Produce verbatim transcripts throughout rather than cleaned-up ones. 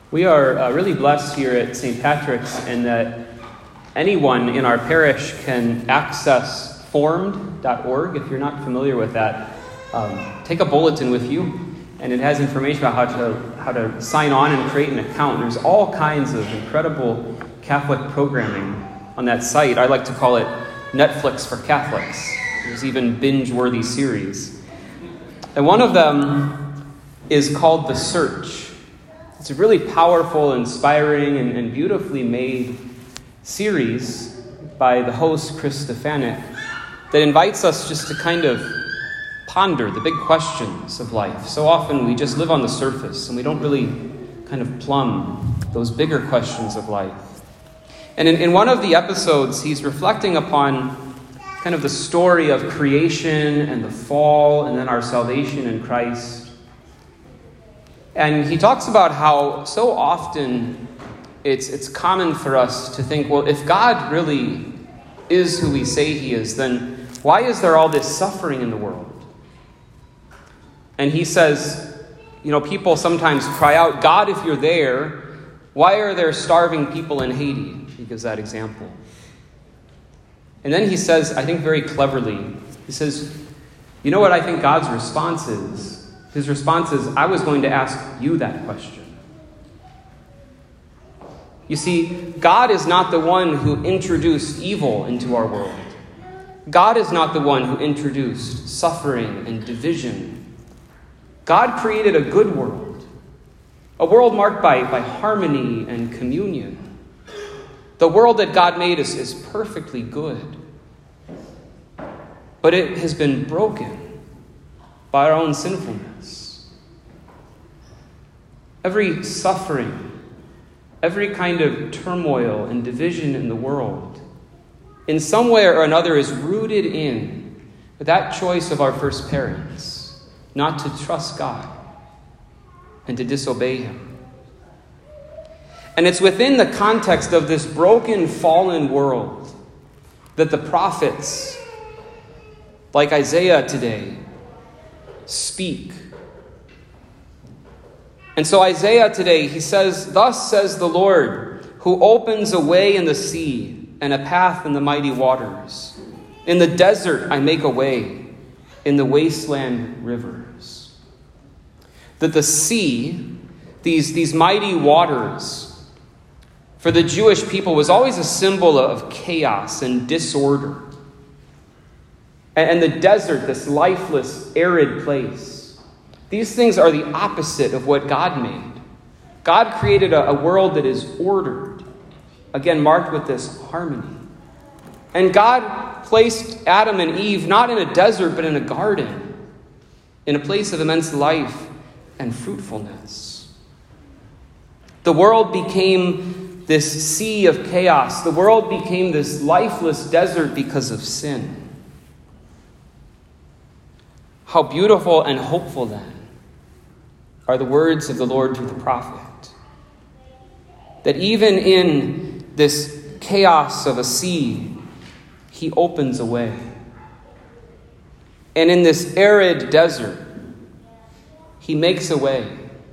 We are uh, really blessed here at Saint Patrick's in that anyone in our parish can access formed dot org. If you're not familiar with that, um, take a bulletin with you, and it has information about how to how to sign on and create an account. There's all kinds of incredible Catholic programming on that site. I like to call it Netflix for Catholics. There's even binge-worthy series. And one of them is called The Search. It's a really powerful, inspiring, and, and beautifully made series by the host, Chris Stefanik, that invites us just to kind of ponder the big questions of life. So often we just live on the surface and we don't really kind of plumb those bigger questions of life. And in, in one of the episodes, he's reflecting upon kind of the story of creation and the fall and then our salvation in Christ. And he talks about how so often it's it's common for us to think, well, if God really is who we say he is, then why is there all this suffering in the world? And he says, you know, people sometimes cry out, God, if you're there, why are there starving people in Haiti? He gives that example. And then he says, I think very cleverly, he says, you know what I think God's response is? His response is, I was going to ask you that question. You see, God is not the one who introduced evil into our world. God is not the one who introduced suffering and division. God created a good world, a world marked by, by harmony and communion. The world that God made is, is perfectly good, but it has been broken by our own sinfulness. Every suffering, every kind of turmoil and division in the world, in some way or another, is rooted in that choice of our first parents, not to trust God and to disobey him. And it's within the context of this broken, fallen world that the prophets, like Isaiah today, speak. And so Isaiah today, he says, thus says the Lord, who opens a way in the sea and a path in the mighty waters. In the desert I make a way, in the wasteland rivers. That the sea, these, these mighty waters, for the Jewish people was always a symbol of chaos and disorder. And the desert, this lifeless, arid place. These things are the opposite of what God made. God created a, a world that is ordered, again, marked with this harmony. And God placed Adam and Eve not in a desert, but in a garden, in a place of immense life and fruitfulness. The world became this sea of chaos. The world became this lifeless desert because of sin. How beautiful and hopeful, then, are the words of the Lord through the prophet. That even in this chaos of a sea, he opens a way. And in this arid desert, he makes a way.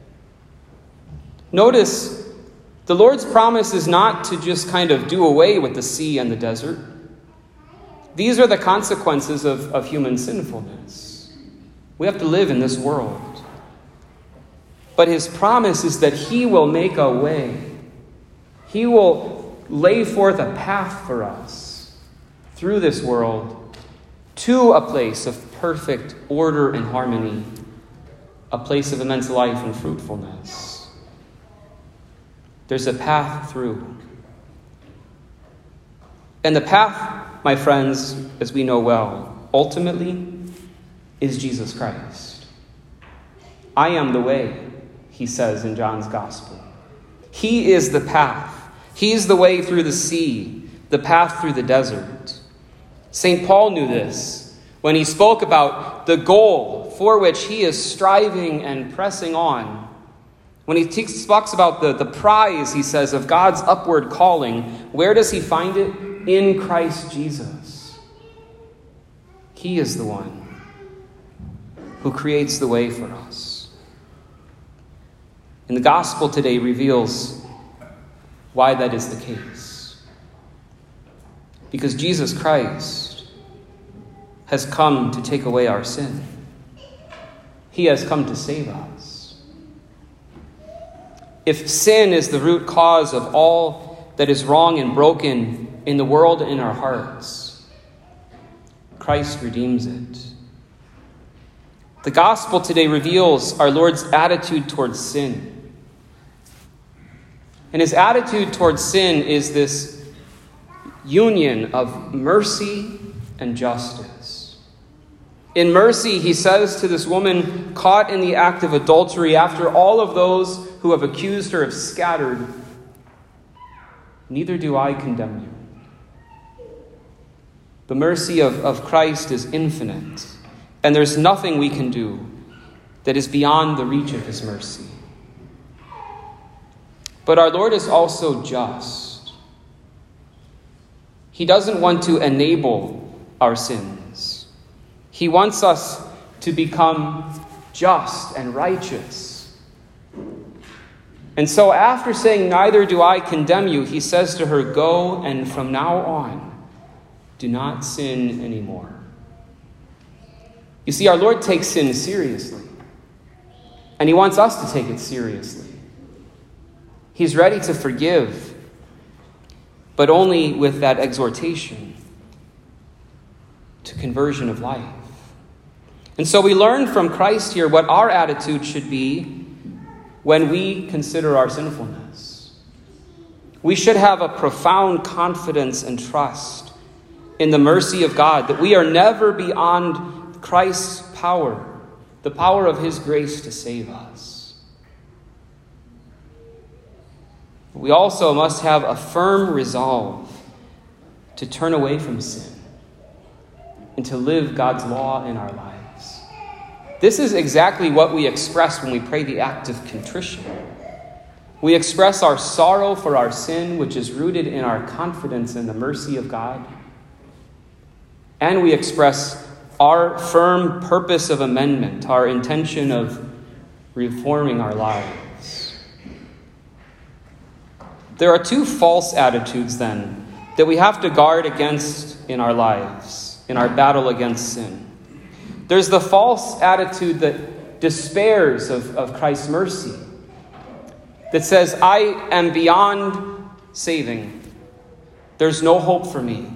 Notice, the Lord's promise is not to just kind of do away with the sea and the desert. These are the consequences of, of human sinfulness. We have to live in this world. But his promise is that he will make a way. He will lay forth a path for us through this world to a place of perfect order and harmony, a place of immense life and fruitfulness. There's a path through. And the path, my friends, as we know well, ultimately is Jesus Christ. I am the way, he says in John's Gospel. He is the path. He's the way through the sea, the path through the desert. Saint Paul knew this when he spoke about the goal for which he is striving and pressing on. When he talks about the, the prize, he says, of God's upward calling, where does he find it? In Christ Jesus. He is the one who creates the way for us. And the gospel today reveals why that is the case. Because Jesus Christ has come to take away our sin. He has come to save us. If sin is the root cause of all that is wrong and broken in the world and in our hearts, Christ redeems it. The gospel today reveals our Lord's attitude towards sin. And his attitude towards sin is this union of mercy and justice. In mercy, he says to this woman caught in the act of adultery, after all of those who have accused her have scattered, neither do I condemn you. The mercy of, of Christ is infinite, and there's nothing we can do that is beyond the reach of his mercy. But our Lord is also just. He doesn't want to enable our sins. He wants us to become just and righteous. And so after saying, neither do I condemn you, he says to her, go, and from now on, do not sin anymore. You see, our Lord takes sin seriously. And he wants us to take it seriously. He's ready to forgive, but only with that exhortation to conversion of life. And so we learn from Christ here what our attitude should be when we consider our sinfulness. We should have a profound confidence and trust in the mercy of God, that we are never beyond Christ's power, the power of his grace to save us. We also must have a firm resolve to turn away from sin and to live God's law in our lives. This is exactly what we express when we pray the act of contrition. We express our sorrow for our sin, which is rooted in our confidence in the mercy of God. And we express our firm purpose of amendment, our intention of reforming our lives. There are two false attitudes, then, that we have to guard against in our lives, in our battle against sin. There's the false attitude that despairs of, of Christ's mercy, that says, I am beyond saving. There's no hope for me.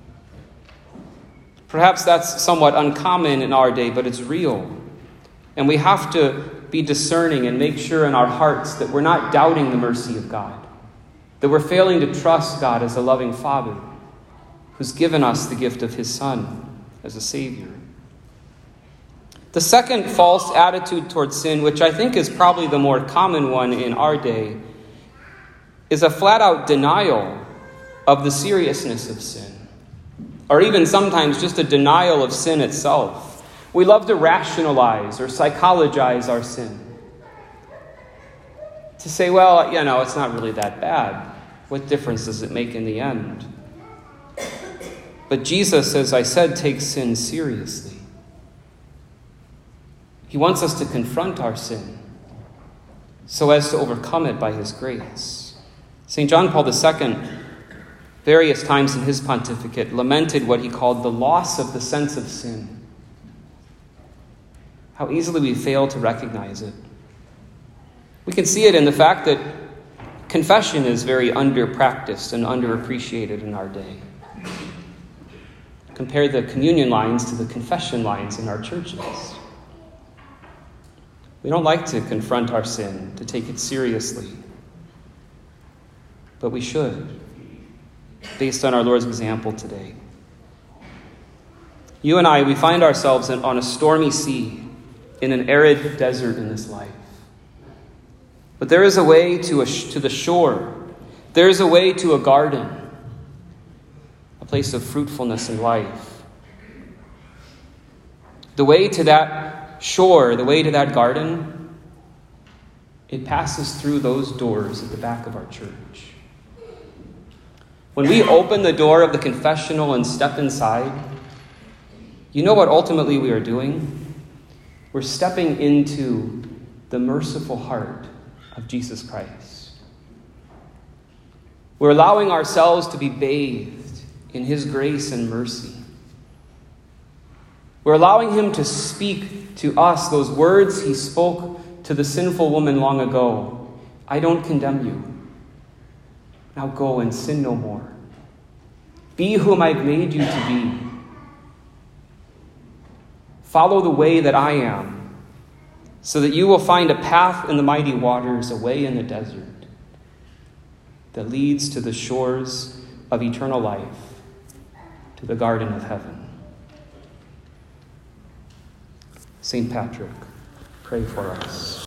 Perhaps that's somewhat uncommon in our day, but it's real. And we have to be discerning and make sure in our hearts that we're not doubting the mercy of God, that we're failing to trust God as a loving Father who's given us the gift of his Son as a Savior. The second false attitude towards sin, which I think is probably the more common one in our day, is a flat-out denial of the seriousness of sin, or even sometimes just a denial of sin itself. We love to rationalize or psychologize our sin. To say, well, you know, it's not really that bad. What difference does it make in the end? But Jesus, as I said, takes sin seriously. He wants us to confront our sin so as to overcome it by his grace. Saint John Paul the Second, various times in his pontificate, lamented what he called the loss of the sense of sin. How easily we fail to recognize it. We can see it in the fact that confession is very under-practiced and underappreciated in our day. Compare the communion lines to the confession lines in our churches. We don't like to confront our sin, to take it seriously. But we should, based on our Lord's example today. You and I, we find ourselves in, on a stormy sea, in an arid desert in this life. But there is a way to, a, to the shore. There is a way to a garden, a place of fruitfulness and life. The way to that shore, the way to that garden, it passes through those doors at the back of our church. When we open the door of the confessional and step inside, you know what ultimately we are doing? We're stepping into the merciful heart of Jesus Christ. We're allowing ourselves to be bathed in his grace and mercy. We're allowing him to speak to us those words he spoke to the sinful woman long ago. I don't condemn you. Now go and sin no more. Be whom I've made you to be. Follow the way that I am, so that you will find a path in the mighty waters away in the desert that leads to the shores of eternal life, to the garden of heaven. Saint Patrick, pray for us.